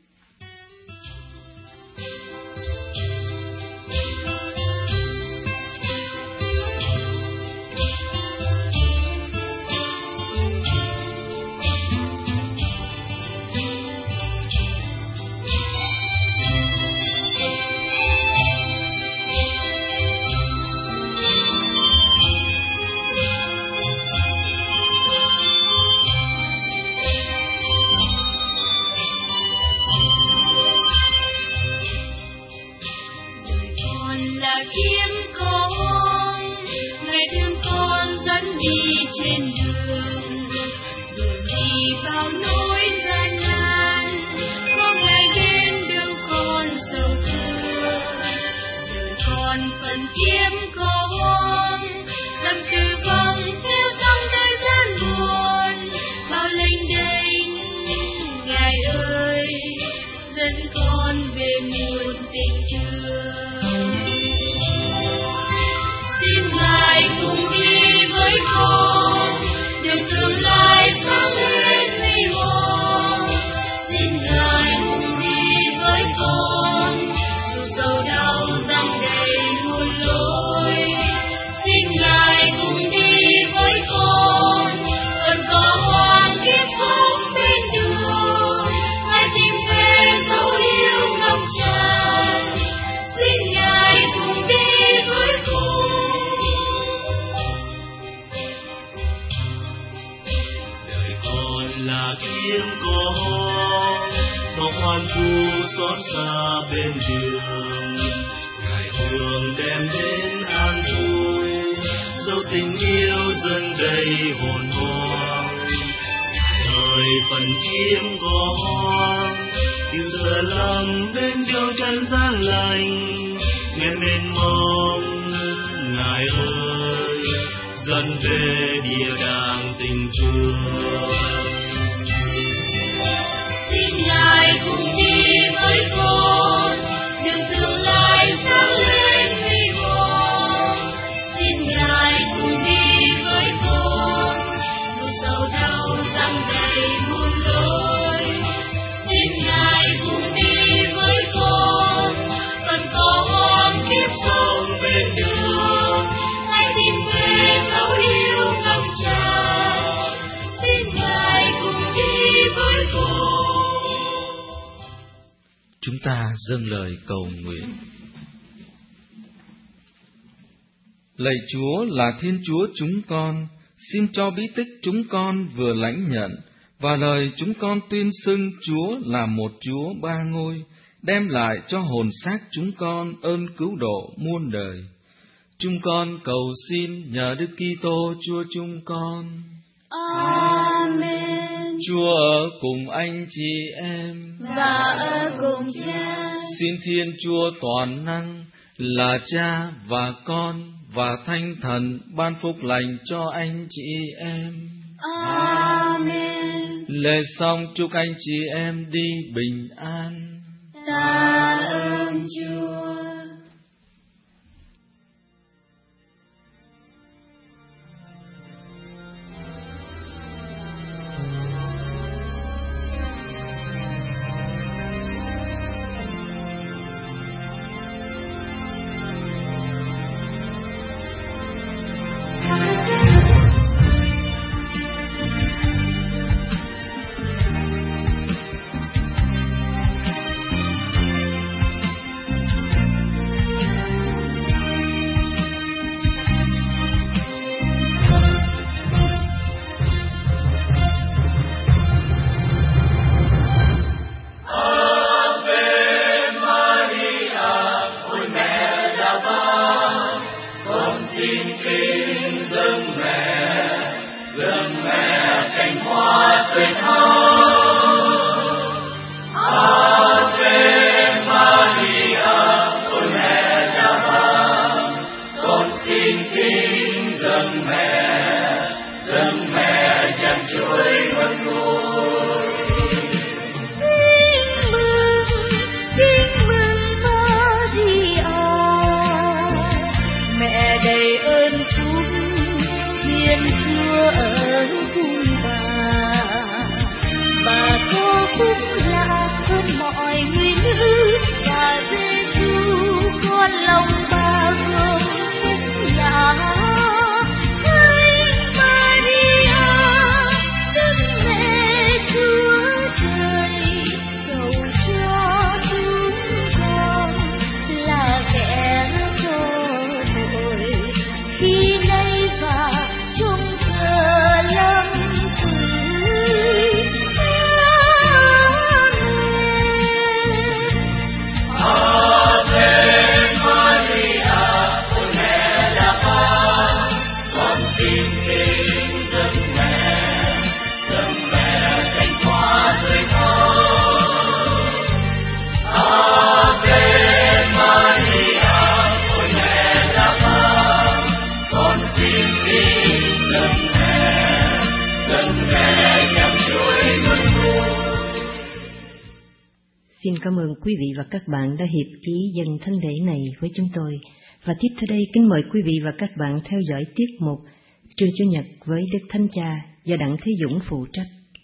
Kiếm con, ngày thương con dẫn đi trên đường, đường đi bao nỗi gian nan, có ngày bên đâu con sầu thương. Đời con phần kiếm con, tâm tư vòng theo dòng thời gian buồn, bao lênh đênh, Ngài ơi, dẫn con về nguồn tình thương. Xin Ngài cùng đi với con, đường tương lai sáng lên huy hoàng. Xin Ngài cùng đi với con, dù sầu đau dòng đầy muôn lối. Xin Ngài cùng đi với con, cơn gió hoang kiếp sống bên đường. Ngài tìm về dấu yêu ngập tràn. Xin Ngài cùng đi với con. Là kiếm con, một hoan thu xót xa bên đường. Ngài thường đem đến an vui, dấu tình yêu dâng đầy hồn hoang. Ngài ơi phần kiếm con, yêu giờ lòng bên trong chân gian lành. Nghe mênh mông, Ngài ơi, dẫn về địa đàng tình thương. Xin Ngài cùng đi với con, đường tương lai sáng lên huy hoàng. Xin Ngài cùng đi với con, dù sầu đau dòng đầy muôn lối. Xin Ngài cùng đi với con, phần có hoang kiếp sống bên đường. Ngài tìm về dấu yêu ngập tràn. Xin Ngài ta dâng lời cầu nguyện. Lạy Chúa là Thiên Chúa chúng con, xin cho bí tích chúng con vừa lãnh nhận và lời chúng con tuyên xưng Chúa là một Chúa ba ngôi, đem lại cho hồn xác chúng con ơn cứu độ muôn đời. Chúng con cầu xin nhờ Đức Kitô Chúa chúng con. Amen. Chúa ở cùng anh chị em Và ở cùng Cha. Xin Thiên Chúa toàn năng là Cha và Con và Thánh Thần ban phúc lành cho anh chị em. Amen. Lễ xong chúc anh chị em đi bình an. Ta ơn Chúa. Xin cảm ơn quý vị và các bạn đã hiệp ý dâng thánh lễ này với chúng tôi. Và tiếp theo đây kính mời quý vị và các bạn theo dõi tiết mục Trưa Chủ nhật với Đức Thánh Cha do Đặng Thế Dũng phụ trách.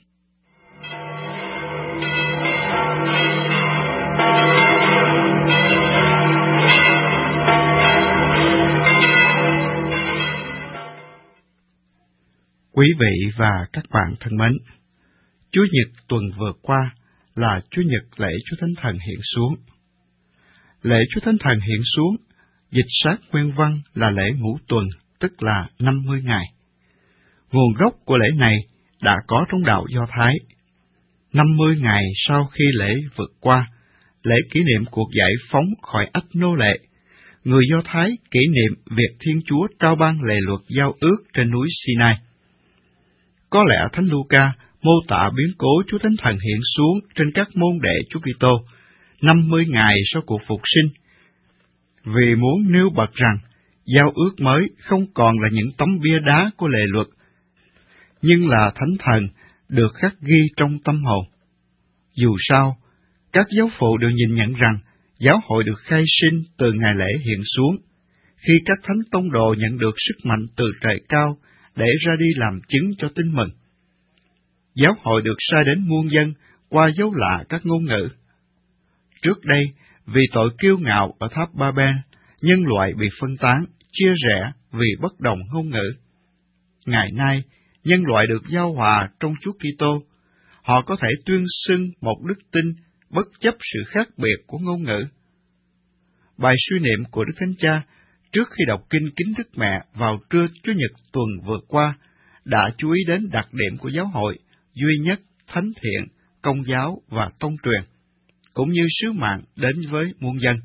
Quý vị và các bạn thân mến, Chúa Nhật tuần vừa qua là Chúa Nhật lễ Chúa Thánh Thần hiện xuống. Lễ Chúa Thánh Thần hiện xuống, dịch sát nguyên văn là lễ ngũ tuần, tức là năm mươi ngày. Nguồn gốc của lễ này đã có trong đạo Do Thái. năm mươi ngày sau khi lễ vượt qua, lễ kỷ niệm cuộc giải phóng khỏi ách nô lệ, người Do Thái kỷ niệm việc Thiên Chúa trao ban lề luật giao ước trên núi Sinai. Có lẽ Thánh Luca mô tả biến cố Chúa Thánh Thần hiện xuống trên các môn đệ Chúa Kitô năm mươi ngày sau cuộc phục sinh, vì muốn nêu bật rằng giao ước mới không còn là những tấm bia đá của lề luật, nhưng là Thánh Thần được khắc ghi trong tâm hồn. Dù sao, các giáo phụ đều nhìn nhận rằng giáo hội được khai sinh từ ngày lễ hiện xuống, khi các thánh tông đồ nhận được sức mạnh từ trời cao để ra đi làm chứng cho tin mừng. Giáo hội được sai đến muôn dân qua dấu lạ các ngôn ngữ. Trước đây, vì tội kiêu ngạo ở tháp Ba-ben, nhân loại bị phân tán, chia rẽ vì bất đồng ngôn ngữ. Ngày nay, nhân loại được giao hòa trong Chúa Kitô. Họ có thể tuyên xưng một đức tin bất chấp sự khác biệt của ngôn ngữ. Bài suy niệm của Đức Thánh Cha trước khi đọc kinh Kính Đức Mẹ vào trưa Chủ nhật tuần vừa qua đã chú ý đến đặc điểm của giáo hội duy nhất, thánh thiện, công giáo và tông truyền, cũng như sứ mạng đến với muôn dân.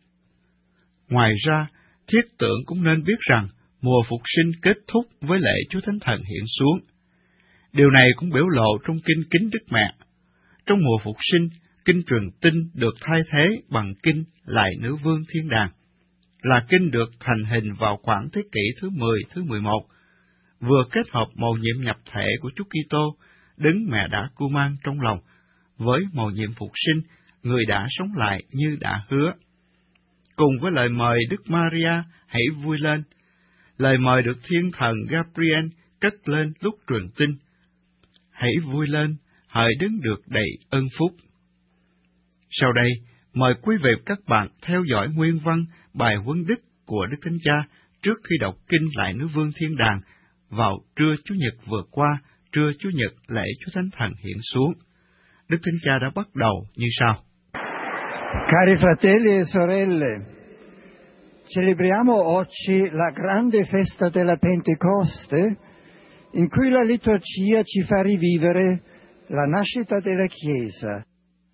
Ngoài ra, thiết tưởng cũng nên biết rằng mùa phục sinh kết thúc với lễ Chúa Thánh Thần hiện xuống. Điều này cũng biểu lộ trong kinh Kính Đức Mẹ. Trong mùa phục sinh, kinh truyền tin được thay thế bằng kinh Lạy Nữ Vương Thiên Đàng, là kinh được thành hình vào khoảng thế kỷ thứ mười, thứ mười một, vừa kết hợp mầu nhiệm nhập thể của Chúa Kitô, Đấng Mẹ đã cưu mang trong lòng, với mầu nhiệm phục sinh, người đã sống lại như đã hứa. Cùng với lời mời Đức Maria hãy vui lên, lời mời được Thiên Thần Gabriel cất lên lúc truyền tin: hãy vui lên, hỡi đấng được đầy ơn phúc. Sau đây, mời quý vị và các bạn theo dõi nguyên văn bài huấn đức của Đức Thánh Cha trước khi đọc kinh Lạy Nữ Vương Thiên Đàng vào trưa Chủ nhật vừa qua, trưa Chủ nhật lễ Chúa Thánh Thần hiện xuống. Đức Thánh Cha đã bắt đầu như sau. Cari fratelli e sorelle, celebriamo oggi la grande festa della Pentecoste, in cui la liturgia ci fa rivivere la nascita della Chiesa.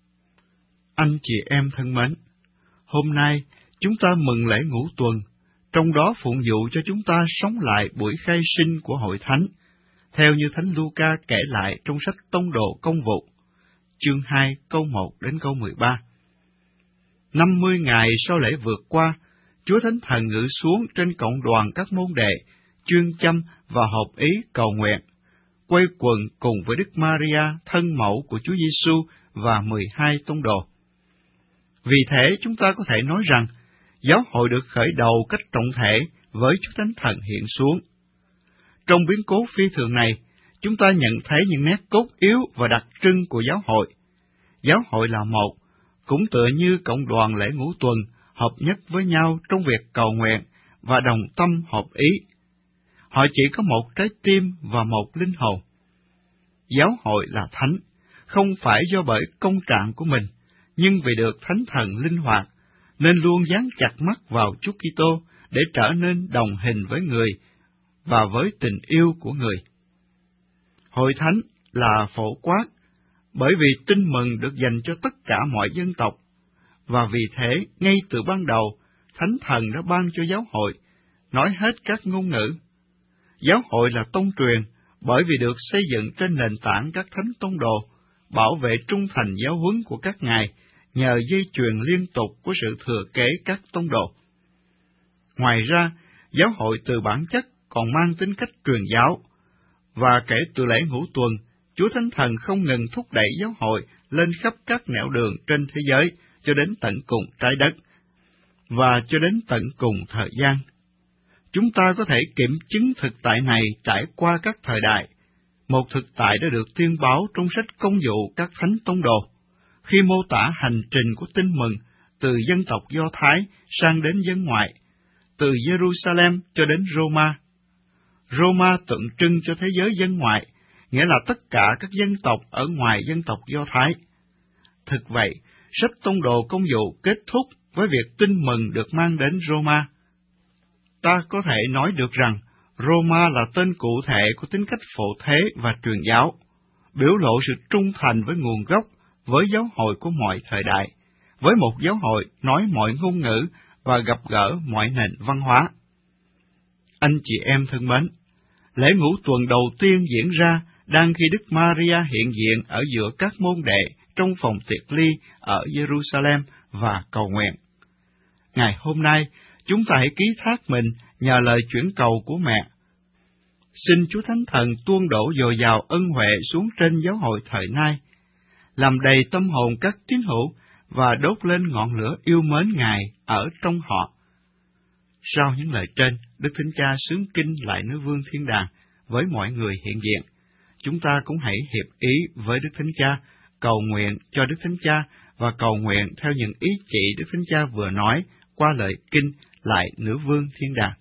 Anh chị em thân mến, hôm nay chúng ta mừng lễ Ngũ Tuần, trong đó phụng dụ cho chúng ta sống lại buổi khai sinh của Hội Thánh, theo như Thánh Luca kể lại trong sách Tông Đồ Công vụ, chương hai câu một đến câu mười ba. Năm mươi ngày sau lễ vượt qua, Chúa Thánh Thần ngự xuống trên cộng đoàn các môn đệ, chuyên chăm và hợp ý cầu nguyện, quây quần cùng với Đức Maria, thân mẫu của Chúa Giêsu và mười hai tông đồ. Vì thế chúng ta có thể nói rằng, giáo hội được khởi đầu cách trọng thể với Chúa Thánh Thần hiện xuống. Trong biến cố phi thường này, chúng ta nhận thấy những nét cốt yếu và đặc trưng của giáo hội. Giáo hội là một, cũng tựa như cộng đoàn lễ Ngũ Tuần, hợp nhất với nhau trong việc cầu nguyện và đồng tâm hợp ý. Họ chỉ có một trái tim và một linh hồn. Giáo hội là thánh, không phải do bởi công trạng của mình, nhưng vì được Thánh Thần linh hoạt, nên luôn dán chặt mắt vào Chúa Kitô để trở nên đồng hình với người và với tình yêu của người. Hội thánh là phổ quát, bởi vì tin mừng được dành cho tất cả mọi dân tộc, và vì thế, ngay từ ban đầu, Thánh Thần đã ban cho giáo hội, nói hết các ngôn ngữ. Giáo hội là tông truyền, bởi vì được xây dựng trên nền tảng các thánh tông đồ, bảo vệ trung thành giáo huấn của các ngài, nhờ dây chuyền liên tục của sự thừa kế các tông đồ. Ngoài ra, giáo hội từ bản chất còn mang tính cách truyền giáo, và kể từ lễ Ngũ Tuần, Chúa Thánh Thần không ngừng thúc đẩy giáo hội lên khắp các nẻo đường trên thế giới cho đến tận cùng trái đất, và cho đến tận cùng thời gian. Chúng ta có thể kiểm chứng thực tại này trải qua các thời đại. Một thực tại đã được tuyên báo trong sách Công vụ các thánh tông đồ, khi mô tả hành trình của tin mừng từ dân tộc Do Thái sang đến dân ngoại, từ Jerusalem cho đến Roma. Roma tượng trưng cho thế giới dân ngoại, nghĩa là tất cả các dân tộc ở ngoài dân tộc Do Thái. Thực vậy, sách Tông đồ Công vụ kết thúc với việc tin mừng được mang đến Roma. Ta có thể nói được rằng, Roma là tên cụ thể của tính cách phổ thế và truyền giáo, biểu lộ sự trung thành với nguồn gốc, với giáo hội của mọi thời đại, với một giáo hội nói mọi ngôn ngữ và gặp gỡ mọi nền văn hóa. Anh chị em thân mến, lễ Ngũ Tuần đầu tiên diễn ra đang khi Đức Maria hiện diện ở giữa các môn đệ trong phòng tiệc ly ở Jerusalem và cầu nguyện. Ngày hôm nay, chúng ta hãy ký thác mình nhờ lời chuyển cầu của mẹ. Xin Chúa Thánh Thần tuôn đổ dồi dào ân huệ xuống trên giáo hội thời nay, làm đầy tâm hồn các tín hữu và đốt lên ngọn lửa yêu mến Ngài ở trong họ. Sau những lời trên, Đức Thánh Cha xướng kinh Lạy Nữ Vương Thiên Đàng với mọi người hiện diện. Chúng ta cũng hãy hiệp ý với Đức Thánh Cha, cầu nguyện cho Đức Thánh Cha và cầu nguyện theo những ý chỉ Đức Thánh Cha vừa nói qua lời kinh Lạy Nữ Vương Thiên Đàng.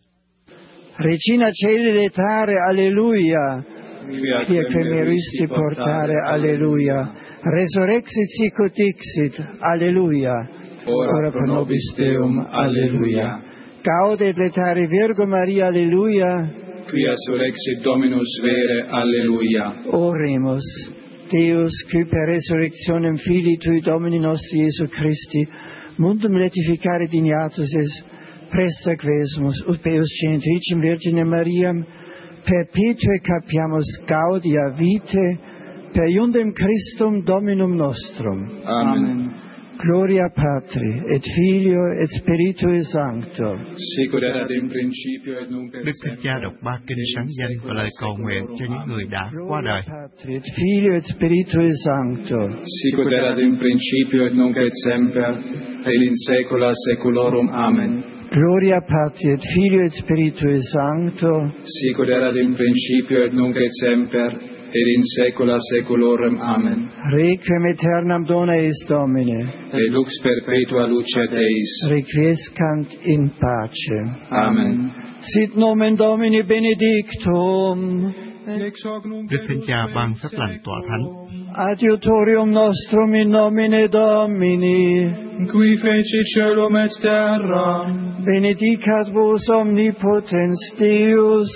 Regina Celestare, alleluia, qui che meristi portare, alleluia, resurrexit sicut dixit, alleluia. Ora pro nobis Deum, alleluia. Gaudet letare Virgo Maria, alleluia. Quia surrexit Dominus vere, alleluia. Oremus. Deus, qui per resurrectionem Filii Tui Domini nostri Iesu Christi, mundum letificare dignatus es, presta quesumus, ut Deus genitricem Virginem Mariam, perpetue capiamus gaudia vitae, per iundem Christum Dominum nostrum. Amen. Gloria Patri, et Filio, et Spiritui Sancto. Sicut erat in principio et nunc et Đức Thánh semper. Cha đọc ba kinh sáng danh và lời cầu nguyện cho những người đã qua đời. Patri, et Filio, et Spiritui Sancto. Sicut erat in principio et nunc et semper, et in saecula saeculorum. Amen. Gloria Patri, et Filio, et Spiritui Sancto. Sicut erat in principio et nunc et semper, et in saecula saeculorum. Amen. Requiem aeternam dona eis Domine. Et lux perpetua lucet eis. Requiescant in pace. Amen. Sit nomen Domini benedictum. Đức Thánh Cha ban phép lành tọa thánh. Adiutorium nostrum in nomine Domini. Qui fecit caelum et terram. Benedicat vos omnipotens Deus,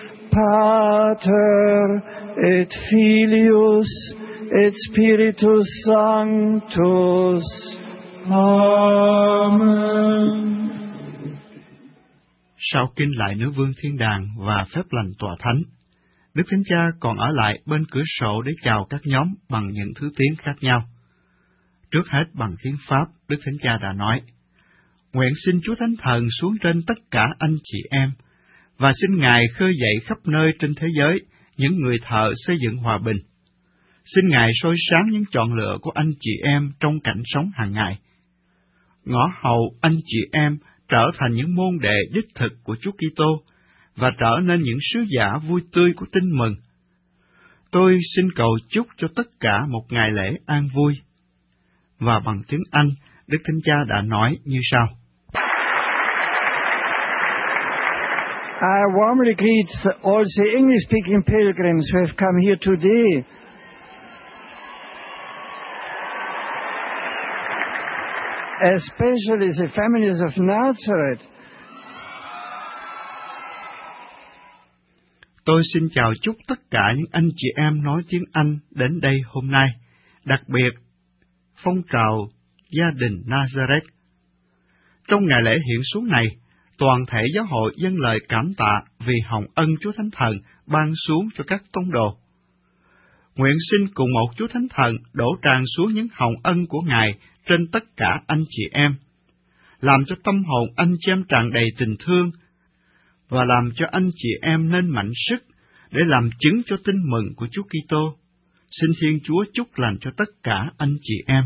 Pater, et Filius, et Spiritus Sanctus. Amen. Sau kinh lại nữ vương thiên đàng và phép lành tọa thánh, Đức Thánh Cha còn ở lại bên cửa sổ để chào các nhóm bằng những thứ tiếng khác nhau. Trước hết bằng tiếng Pháp, Đức Thánh Cha đã nói: Nguyện xin Chúa Thánh Thần xuống trên tất cả anh chị em, và xin Ngài khơi dậy khắp nơi trên thế giới những người thợ xây dựng hòa bình. Xin Ngài soi sáng những chọn lựa của anh chị em trong cảnh sống hàng ngày. Ngõ hầu anh chị em trở thành những môn đệ đích thực của Chúa Kitô và trở nên những sứ giả vui tươi của tin mừng. Tôi xin cầu chúc cho tất cả một ngày lễ an vui. Và bằng tiếng Anh, Đức Thánh Cha đã nói như sau: I warmly greet all the English-speaking pilgrims who have come here today. Especially the families of Nazareth. Tôi xin chào chúc tất cả những anh chị em nói tiếng Anh đến đây hôm nay, đặc biệt phong trào gia đình Nazareth. Trong ngày lễ hiện xuống này, toàn thể giáo hội dâng lời cảm tạ vì hồng ân Chúa Thánh Thần ban xuống cho các tông đồ. Nguyện xin cùng một Chúa Thánh Thần đổ tràn xuống những hồng ân của Ngài trên tất cả anh chị em, làm cho tâm hồn anh chị em tràn đầy tình thương, và làm cho anh chị em nên mạnh sức để làm chứng cho tin mừng của Chúa Kitô. Xin Thiên Chúa chúc lành cho tất cả anh chị em.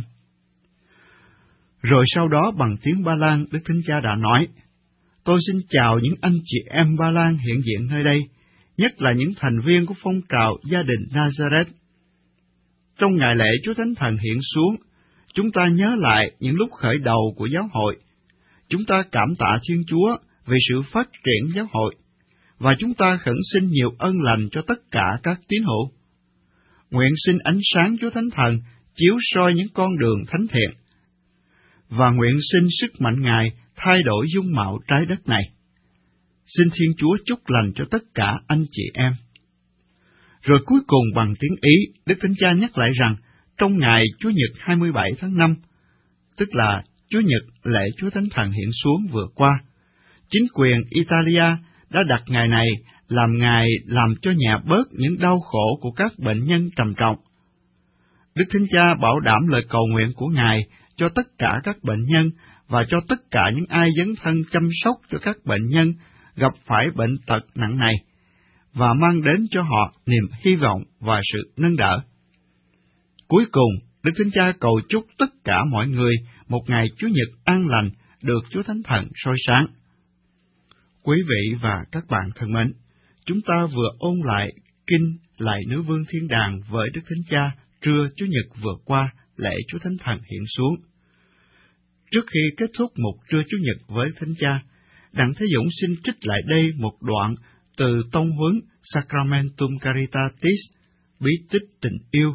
Rồi sau đó bằng tiếng Ba Lan, Đức Thánh Cha đã nói: Tôi xin chào những anh chị em Ba Lan hiện diện nơi đây, nhất là những thành viên của phong trào gia đình Nazareth. Trong ngày lễ Chúa Thánh Thần hiện xuống, chúng ta nhớ lại những lúc khởi đầu của giáo hội. Chúng ta cảm tạ Thiên Chúa vì sự phát triển giáo hội, và chúng ta khẩn xin nhiều ân lành cho tất cả các tín hữu. Nguyện xin ánh sáng Chúa Thánh Thần chiếu soi những con đường thánh thiện, và nguyện xin sức mạnh Ngài thay đổi dung mạo trái đất này. Xin Thiên Chúa chúc lành cho tất cả anh chị em. Rồi cuối cùng bằng tiếng Ý, Đức Thánh Cha nhắc lại rằng, trong ngày Chúa Nhật hai mươi bảy tháng năm, tức là Chúa Nhật lễ Chúa Thánh Thần hiện xuống vừa qua, chính quyền Italia đã đặt ngày này làm ngày làm cho nhẹ bớt những đau khổ của các bệnh nhân trầm trọng. Đức Thánh Cha bảo đảm lời cầu nguyện của Ngài cho tất cả các bệnh nhân và cho tất cả những ai dấn thân chăm sóc cho các bệnh nhân gặp phải bệnh tật nặng này, và mang đến cho họ niềm hy vọng và sự nâng đỡ. Cuối cùng, Đức Thánh Cha cầu chúc tất cả mọi người một ngày Chúa Nhật an lành được Chúa Thánh Thần soi sáng. Quý vị và các bạn thân mến, chúng ta vừa ôn lại kinh Lạy Nữ Vương Thiên Đàng với Đức Thánh Cha trưa Chúa Nhật vừa qua lễ Chúa Thánh Thần hiện xuống. Trước khi kết thúc một trưa Chúa Nhật với Thánh Cha, Đặng Thế Dũng xin trích lại đây một đoạn từ tông huấn Sacramentum Caritatis, bí tích tình yêu,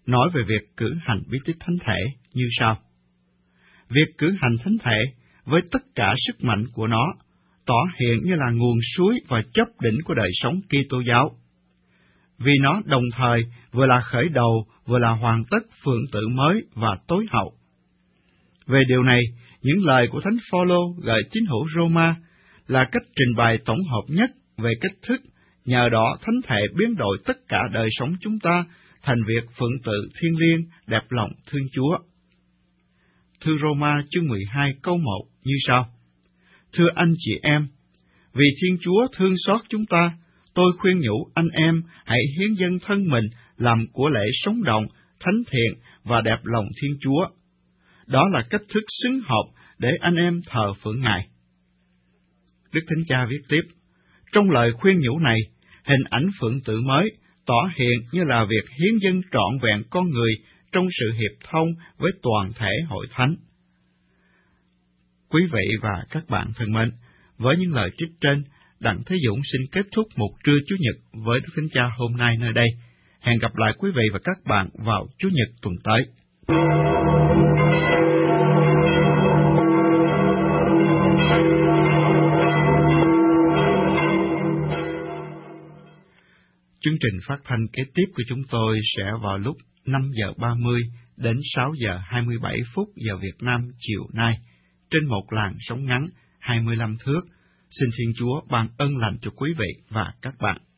nói về việc cử hành bí tích thánh thể như sau. Việc cử hành thánh thể với tất cả sức mạnh của nó tỏ hiện như là nguồn suối và chóp đỉnh của đời sống Kitô giáo, vì nó đồng thời vừa là khởi đầu, vừa là hoàn tất phượng tự mới và tối hậu. Về điều này, những lời của Thánh Phaolô gửi tín hữu Roma là cách trình bày tổng hợp nhất về cách thức, nhờ đó thánh thể biến đổi tất cả đời sống chúng ta thành việc phượng tự thiêng liêng, đẹp lòng thương Chúa. Thư Roma chương mười hai câu một như sau. Thưa anh chị em, vì Thiên Chúa thương xót chúng ta, tôi khuyên nhủ anh em hãy hiến dâng thân mình làm của lễ sống động, thánh thiện và đẹp lòng Thiên Chúa. Đó là cách thức xứng hợp để anh em thờ phượng Ngài. Đức Thánh Cha viết tiếp, trong lời khuyên nhủ này, hình ảnh phượng tự mới tỏ hiện như là việc hiến dâng trọn vẹn con người trong sự hiệp thông với toàn thể hội thánh. Quý vị và các bạn thân mến, với những lời trích trên, Đặng Thế Dũng xin kết thúc một trưa Chủ nhật với Đức Thánh Cha hôm nay nơi đây. Hẹn gặp lại quý vị và các bạn vào Chủ nhật tuần tới. Chương trình phát thanh kế tiếp của chúng tôi sẽ vào lúc năm giờ ba mươi đến sáu giờ hai mươi bảy phút giờ Việt Nam chiều nay, trên một làn sóng ngắn hai mươi lăm thước. Xin Thiên Chúa ban ân lành cho quý vị và các bạn.